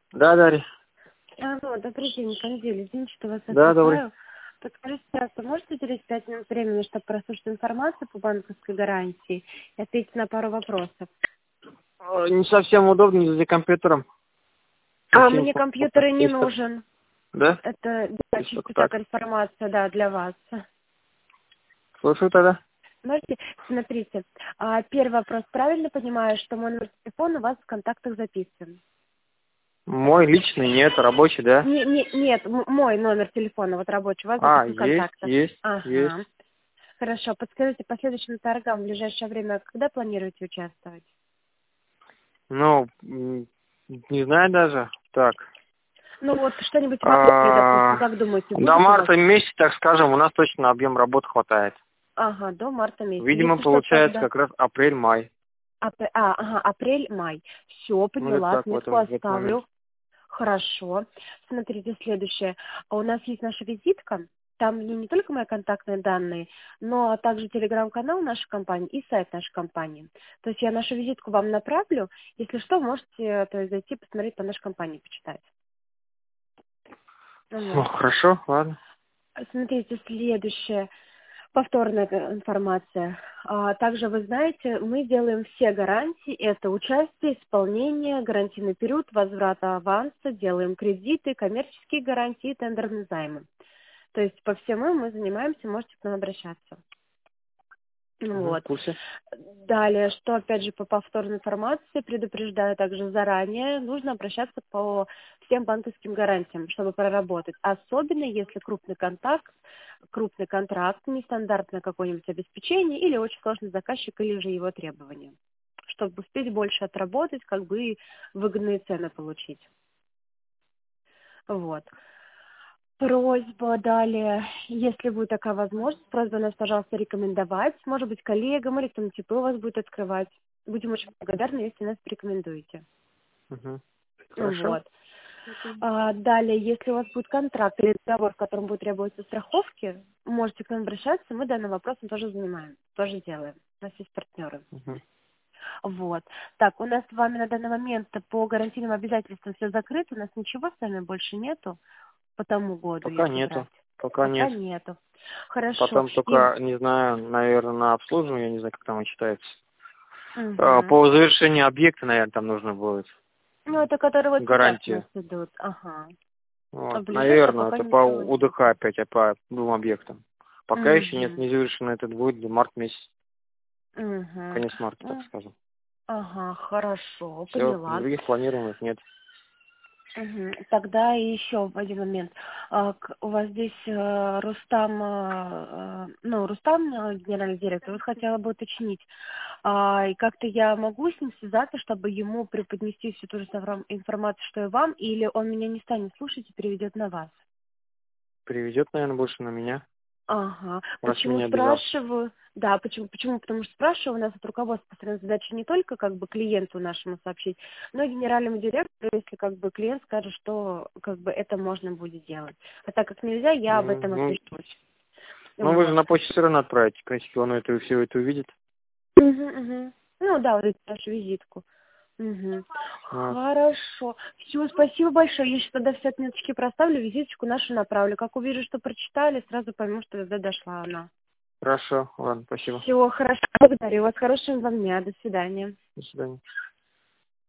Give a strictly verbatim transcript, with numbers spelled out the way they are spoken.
Да, Дарья. Алло, добрый день, Канзель, извините, что вас Да, добрый. отвлекаю. Подскажите, пожалуйста, можете уделить пять минут времени, чтобы прослушать информацию по банковской гарантии и ответить на пару вопросов? Э, Не совсем удобно за компьютером. А Совсем мне по- по- компьютер и не почти. нужен. Да? Это да, Если только чисто так так. информация, да, для вас. Слушаю тогда. Можете, смотрите, а, первый вопрос. Правильно понимаю, что мой номер телефона у вас в контактах записан? Мой личный нет, рабочий, да? Не, не, нет, м- мой номер телефона, вот рабочий, у вас А, записан в есть, контактах. есть, есть. Ага. Хорошо. Подскажите, по следующим торгам в ближайшее время когда планируете участвовать? Ну, м, не знаю даже. Так. Ну вот что-нибудь в марте, допустим, А, как думаете, До будет у вас? марта месяца, так скажем, у нас точно объем работы хватает. Ага, до марта месяца. Видимо, Если что, получается тогда... как раз апрель-май. апр- А, ага, апрель-май. Все, Ну, это поняла, так, в отметку этом, в этот момент. оставлю. Хорошо. Смотрите, следующее. А У нас есть наша визитка. Там не, не только мои контактные данные, но также телеграм-канал нашей компании и сайт нашей компании. То есть я нашу визитку вам направлю. Если что, можете то есть, зайти посмотреть по нашей компании, почитать. Ну, Вот. хорошо, ладно. Смотрите, следующее. Повторная г- информация. А, Также вы знаете, мы делаем все гарантии. Это участие, исполнение, гарантийный период, возврата аванса, делаем кредиты, коммерческие гарантии, тендерные займы. То есть по всему мы занимаемся, можете к нам обращаться. Угу, в Вот. курсе. Далее, что опять же по повторной информации, предупреждаю также заранее, нужно обращаться по всем банковским гарантиям, чтобы проработать. Особенно если крупный контакт, крупный контракт, нестандартное какое-нибудь обеспечение или очень сложный заказчик или же его требования. Чтобы успеть больше отработать, как бы и выгодные цены получить. Вот. Просьба далее, если будет такая возможность, просьба нас, пожалуйста, рекомендовать, может быть, коллегам или кто-нибудь типа у вас будет открывать. Будем очень благодарны, если нас порекомендуете. Угу. Хорошо. Вот. А, далее, если у вас будет контракт или договор, в котором будет требоваться страховки, можете к нам обращаться, мы данным вопросом тоже занимаем, тоже делаем. У нас есть партнеры. Угу. Вот. Так, у нас с вами на данный момент по гарантийным обязательствам все закрыто, у нас ничего с вами больше нету по тому году, Пока если брать. нету. Пока Пока нет. нету. Хорошо. Потом И, только, не знаю, наверное, на обслуживание, я не знаю, как там читается. А, мгм. По завершению объекта, наверное, там нужно будет Ну, это которые вот сейчас у нас гарантию. идут. Ага. А Вот. в ближайшее Наверное, пока это по ничего нет. УДХ опять, а по двум объектам. Пока еще нет, Угу. не завершено, этот будет до марта месяц. Угу. Конец марта, так Ну, скажем. ага, хорошо, Все, поняла. других планируемых нет. Мгм. Тогда еще один момент. А, к- У вас здесь э, Рустам, э, э, ну, Рустам, э, генеральный директор, вот хотела бы уточнить, а, и как-то я могу с ним связаться, чтобы ему преподнести всю ту же самую информацию, что и вам, или он меня не станет слушать и переведет на вас? Приведет, наверное, больше на меня, Ага. раз Почему меня обязал. спрашиваю? Да, почему? Почему? Потому что спрашиваю, у нас от руководства постоянно задача не только как бы клиенту нашему сообщить, но и генеральному директору, если как бы клиент скажет, что как бы это можно будет делать. А так как нельзя, я об М, этом Ну, отпишусь. ну, вы же Вот. на почту все равно отправите. В принципе, он это, все это увидит. Угу, угу. Ну да, вот эту нашу визитку. Угу. Вот. Хорошо. Все, спасибо большое. Я сейчас тогда все отметочки проставлю, визиточку нашу направлю. Как увижу, что прочитали, сразу пойму, что тогда дошла она. Хорошо, ладно, спасибо. Все, хорошо. Благодарю вас. Хорошего вам дня. До свидания. До свидания.